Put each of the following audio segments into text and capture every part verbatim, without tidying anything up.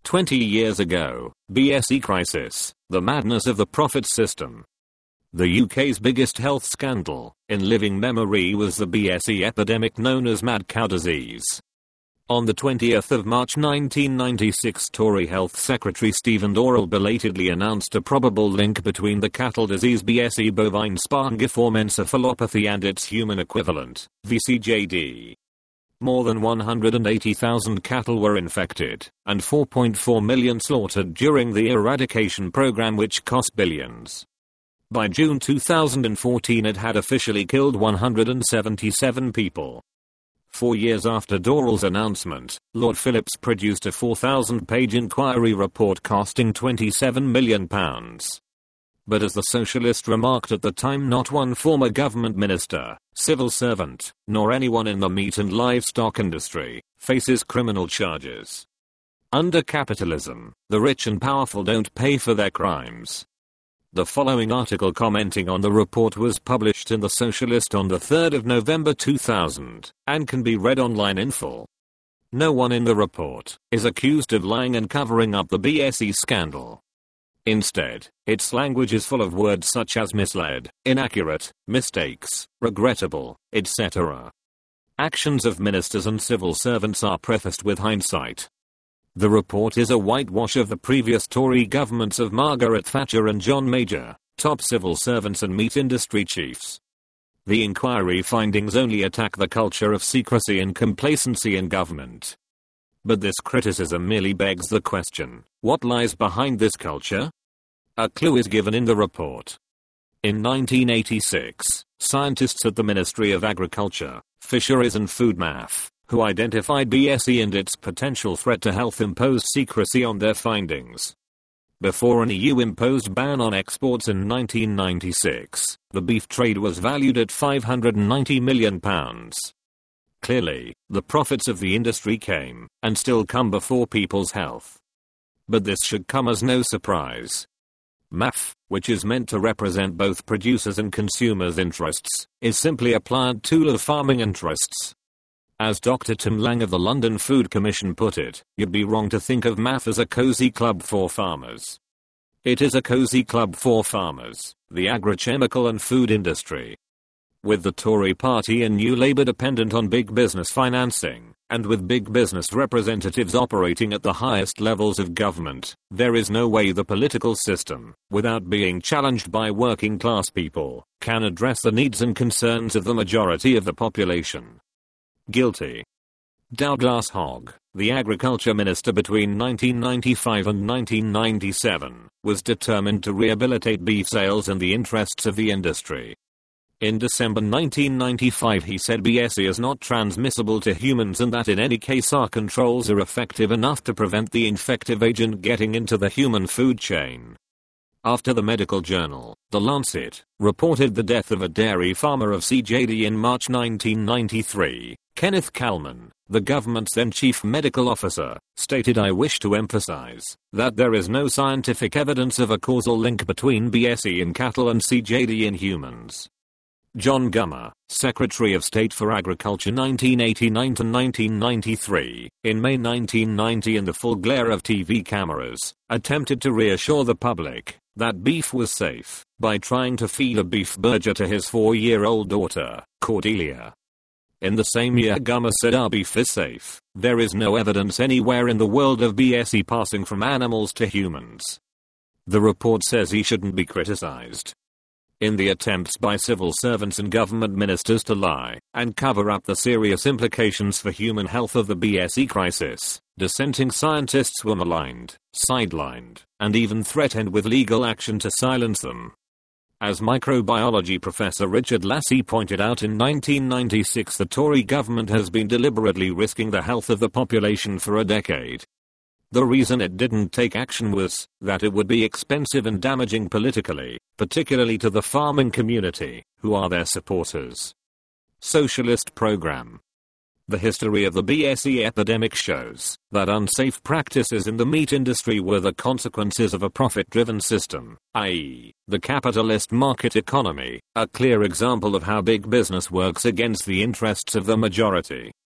twenty years ago, B S E crisis, the madness of the profit system. The U K's biggest health scandal, in living memory, was the B S E epidemic known as mad cow disease. On the twentieth of March nineteen ninety-six, Tory Health Secretary Stephen Dorrell belatedly announced a probable link between the cattle disease B S E bovine spongiform encephalopathy and its human equivalent, V C J D. More than one hundred eighty thousand cattle were infected, and four point four million slaughtered during the eradication program, which cost billions. By June two thousand fourteen, it had officially killed one hundred seventy-seven people. Four years after Dorrell's announcement, Lord Phillips produced a four thousand page inquiry report costing twenty-seven million pounds. But as the socialist remarked at the time, not one former government minister, civil servant, nor anyone in the meat and livestock industry faces criminal charges. Under capitalism, the rich and powerful don't pay for their crimes. The following article commenting on the report was published in The Socialist on the third of November two thousand, and can be read online in full. No one in the report is accused of lying and covering up the B S E scandal. Instead, its language is full of words such as misled, inaccurate, mistakes, regrettable, et cetera. Actions of ministers and civil servants are prefaced with hindsight. The report is a whitewash of the previous Tory governments of Margaret Thatcher and John Major, top civil servants and meat industry chiefs. The inquiry findings only attack the culture of secrecy and complacency in government. But this criticism merely begs the question, what lies behind this culture? A clue is given in the report. In nineteen eighty-six, scientists at the Ministry of Agriculture, Fisheries and Food M A F, who identified B S E and its potential threat to health, imposed secrecy on their findings. Before an E U-imposed ban on exports in nineteen ninety-six, the beef trade was valued at five hundred ninety million pounds. Clearly, the profits of the industry came, and still come, before people's health. But this should come as no surprise. M A F, which is meant to represent both producers' and consumers' interests, is simply a pliant tool of farming interests. As Doctor Tim Lang of the London Food Commission put it, you'd be wrong to think of M A F as a cozy club for farmers. It is a cozy club for farmers, the agrochemical and food industry. With the Tory party and New Labour dependent on big business financing, and with big business representatives operating at the highest levels of government, there is no way the political system, without being challenged by working class people, can address the needs and concerns of the majority of the population. Guilty. Douglas Hogg, the agriculture minister between nineteen ninety-five and nineteen ninety-seven, was determined to rehabilitate beef sales in the interests of the industry. In December nineteen ninety-five, he said B S E is not transmissible to humans and that in any case our controls are effective enough to prevent the infective agent getting into the human food chain. After the medical journal, The Lancet, reported the death of a dairy farmer of C J D in March nineteen ninety-three, Kenneth Calman, the government's then chief medical officer, stated, "I wish to emphasize that there is no scientific evidence of a causal link between B S E in cattle and C J D in humans." John Gummer, Secretary of State for Agriculture nineteen eighty-nine to nineteen ninety-three, in May nineteen ninety, in the full glare of T V cameras, attempted to reassure the public that beef was safe by trying to feed a beef burger to his four-year-old daughter, Cordelia. In the same year, Gummer said, "Our beef is safe. There is no evidence anywhere in the world of B S E passing from animals to humans." The report says he shouldn't be criticized. In the attempts by civil servants and government ministers to lie and cover up the serious implications for human health of the B S E crisis, dissenting scientists were maligned, sidelined, and even threatened with legal action to silence them. As microbiology professor Richard Lassie pointed out in nineteen ninety-six, the Tory government has been deliberately risking the health of the population for a decade. The reason it didn't take action was that it would be expensive and damaging politically, particularly to the farming community, who are their supporters. Socialist program. The history of the B S E epidemic shows that unsafe practices in the meat industry were the consequences of a profit-driven system, that is, the capitalist market economy, a clear example of how big business works against the interests of the majority.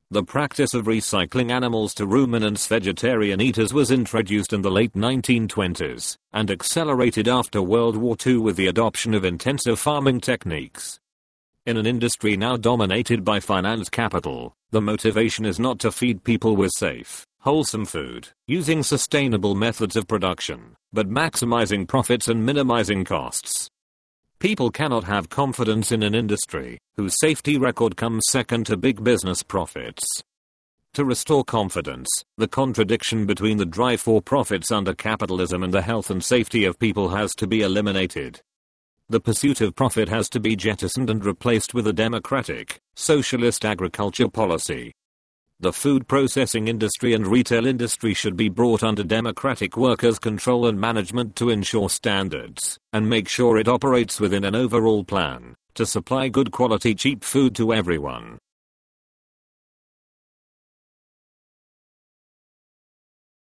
The practice of recycling animals to ruminants vegetarian eaters was introduced in the late nineteen twenties and accelerated after World War Two with the adoption of intensive farming techniques. In an industry now dominated by finance capital, the motivation is not to feed people with safe, wholesome food, using sustainable methods of production, but maximizing profits and minimizing costs. People cannot have confidence in an industry whose safety record comes second to big business profits. To restore confidence, the contradiction between the drive for profits under capitalism and the health and safety of people has to be eliminated. The pursuit of profit has to be jettisoned and replaced with a democratic, socialist agriculture policy. The food processing industry and retail industry should be brought under democratic workers' control and management to ensure standards, and make sure it operates within an overall plan, to supply good quality cheap food to everyone.